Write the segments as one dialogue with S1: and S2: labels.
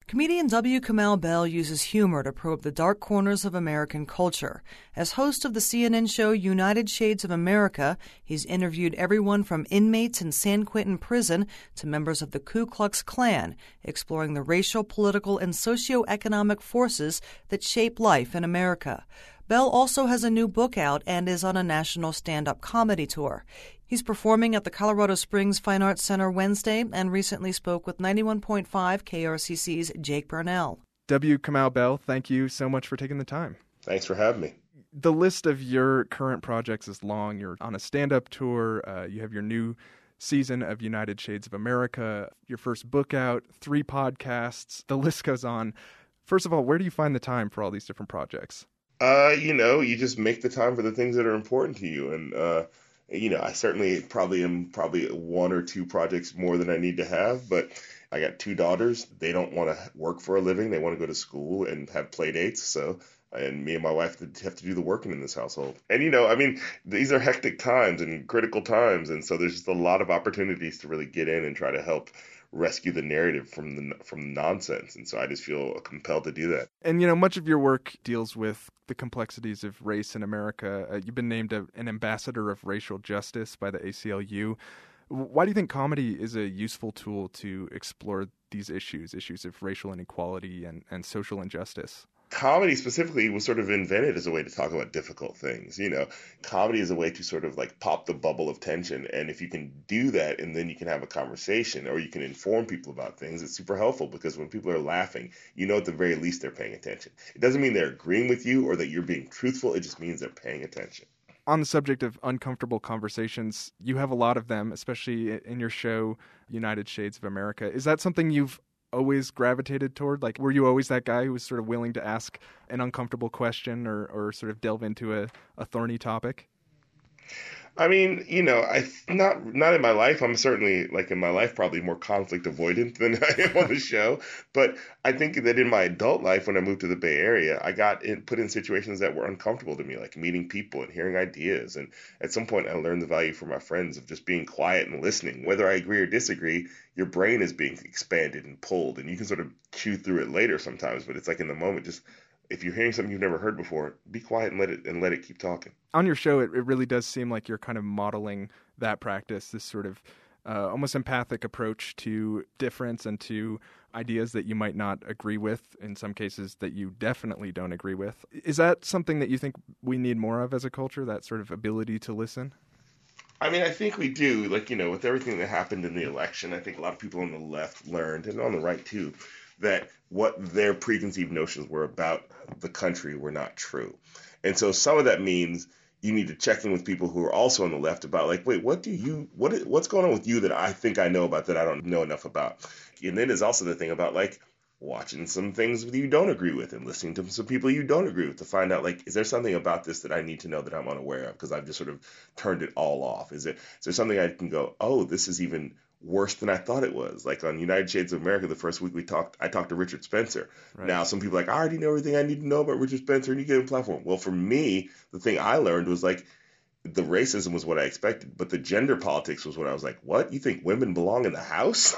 S1: Comedian W. Kamau Bell uses humor to probe the dark corners of American culture. As host of the CNN show United Shades of America, he's interviewed everyone from inmates in San Quentin prison to members of the Ku Klux Klan, exploring the racial, political, and socioeconomic forces that shape life in America. Bell also has a new book out and is on a national stand-up comedy tour. He's performing at the Colorado Springs Fine Arts Center Wednesday and recently spoke with 91.5 KRCC's Jake Burnell.
S2: W. Kamau Bell, thank you so much for taking the time.
S3: Thanks for having me.
S2: The list of your current projects is long. You're on a stand-up tour. You have your new season of United Shades of America, your first book out, 3 podcasts. The list goes on. First of all, where do you find the time for all these different projects?
S3: You just make the time for the things that are important to you. And, I certainly am 1 or 2 projects more than I need to have, but I got 2 daughters. They don't want to work for a living. They want to go to school and have play dates. And me and my wife have to do the working in this household. And, these are hectic times and critical times. And so there's just a lot of opportunities to really get in and try to help rescue the narrative from nonsense. And so I just feel compelled to do that.
S2: And, much of your work deals with the complexities of race in America. You've been named an ambassador of racial justice by the ACLU. Why do you think comedy is a useful tool to explore these issues of racial inequality and social injustice?
S3: Comedy specifically was sort of invented as a way to talk about difficult things. Comedy is a way to sort of like pop the bubble of tension. And if you can do that and then you can have a conversation or you can inform people about things, it's super helpful because when people are laughing, at the very least they're paying attention. It doesn't mean they're agreeing with you or that you're being truthful. It just means they're paying attention.
S2: On the subject of uncomfortable conversations, you have a lot of them, especially in your show, United Shades of America. Is that something you've always gravitated toward? Like, were you always that guy who was sort of willing to ask an uncomfortable question or sort of delve into a thorny topic?
S3: I mean, not in my life. I'm certainly, in my life, probably more conflict avoidant than I am on the show. But I think that in my adult life, when I moved to the Bay Area, I got put in situations that were uncomfortable to me, like meeting people and hearing ideas. And at some point, I learned the value from my friends of just being quiet and listening. Whether I agree or disagree, your brain is being expanded and pulled, and you can sort of chew through it later sometimes. But it's like in the moment, just if you're hearing something you've never heard before, be quiet and let it keep talking.
S2: On your show, it really does seem like you're kind of modeling that practice, this sort of almost empathic approach to difference and to ideas that you might not agree with, in some cases that you definitely don't agree with. Is that something that you think we need more of as a culture, that sort of ability to listen?
S3: I mean, I think we do. With everything that happened in the election, I think a lot of people on the left learned, and on the right too, that what their preconceived notions were about the country were not true. And so some of that means you need to check in with people who are also on the left about wait, what's going on with you that I think I know about that I don't know enough about? And then there's also the thing about watching some things that you don't agree with and listening to some people you don't agree with to find out, is there something about this that I need to know that I'm unaware of because I've just sort of turned it all off? Is there something I can go, oh, this is even worse than I thought it was? Like on United Shades of America, the first week I talked to Richard Spencer. Right. Now, some people are I already know everything I need to know about Richard Spencer, and you give him a platform. Well, for me, the thing I learned was the racism was what I expected, but the gender politics was what I was like, what? You think women belong in the house?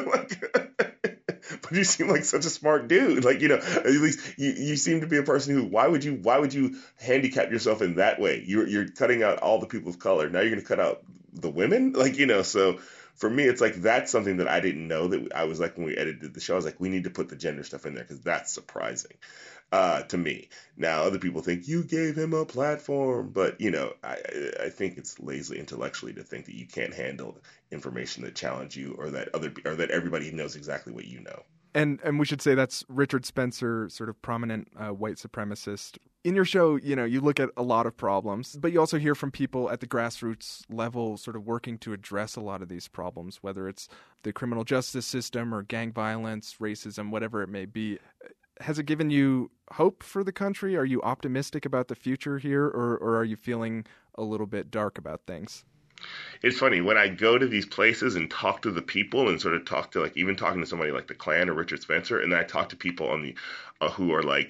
S3: But you seem like such a smart dude. At least you seem to be a person who, why would you handicap yourself in that way? You're cutting out all the people of color. Now you're going to cut out the women? So for me, it's that's something that I didn't know that I was when we edited the show. I was we need to put the gender stuff in there because that's surprising to me. Now, other people think you gave him a platform, but I think it's lazy intellectually to think that you can't handle information that challenge you or that everybody knows exactly what you know.
S2: And we should say that's Richard Spencer, sort of prominent white supremacist. In your show, you look at a lot of problems, but you also hear from people at the grassroots level sort of working to address a lot of these problems, whether it's the criminal justice system or gang violence, racism, whatever it may be. Has it given you hope for the country? Are you optimistic about the future here, or are you feeling a little bit dark about things?
S3: It's funny, when I go to these places and talk to the people and sort of talk to even talking to somebody like the Klan or Richard Spencer, and then I talk to people on the who are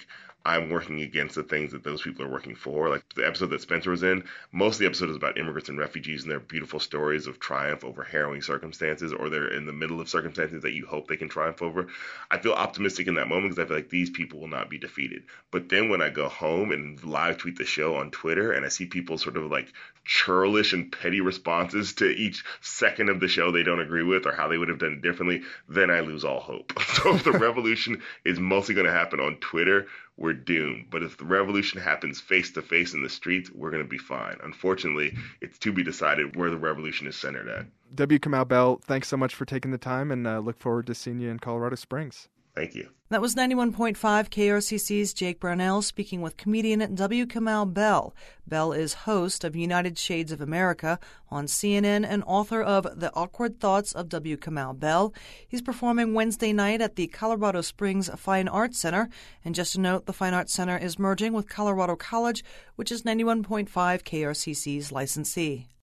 S3: I'm working against the things that those people are working for. Like the episode that Spencer was in, most of the episode is about immigrants and refugees and their beautiful stories of triumph over harrowing circumstances, or they're in the middle of circumstances that you hope they can triumph over. I feel optimistic in that moment because I feel like these people will not be defeated. But then when I go home and live tweet the show on Twitter and I see people sort of like churlish and petty responses to each second of the show they don't agree with or how they would have done it differently, then I lose all hope. So if the revolution is mostly going to happen on Twitter, we're doomed. But if the revolution happens face to face in the streets, we're going to be fine. Unfortunately, it's to be decided where the revolution is centered at.
S2: W. Kamau Bell, thanks so much for taking the time, and look forward to seeing you in Colorado Springs.
S3: Thank you.
S1: That was 91.5 KRCC's Jake Brownell speaking with comedian W. Kamau Bell. Bell is host of United Shades of America on CNN and author of The Awkward Thoughts of W. Kamau Bell. He's performing Wednesday night at the Colorado Springs Fine Arts Center. And just a note, the Fine Arts Center is merging with Colorado College, which is 91.5 KRCC's licensee.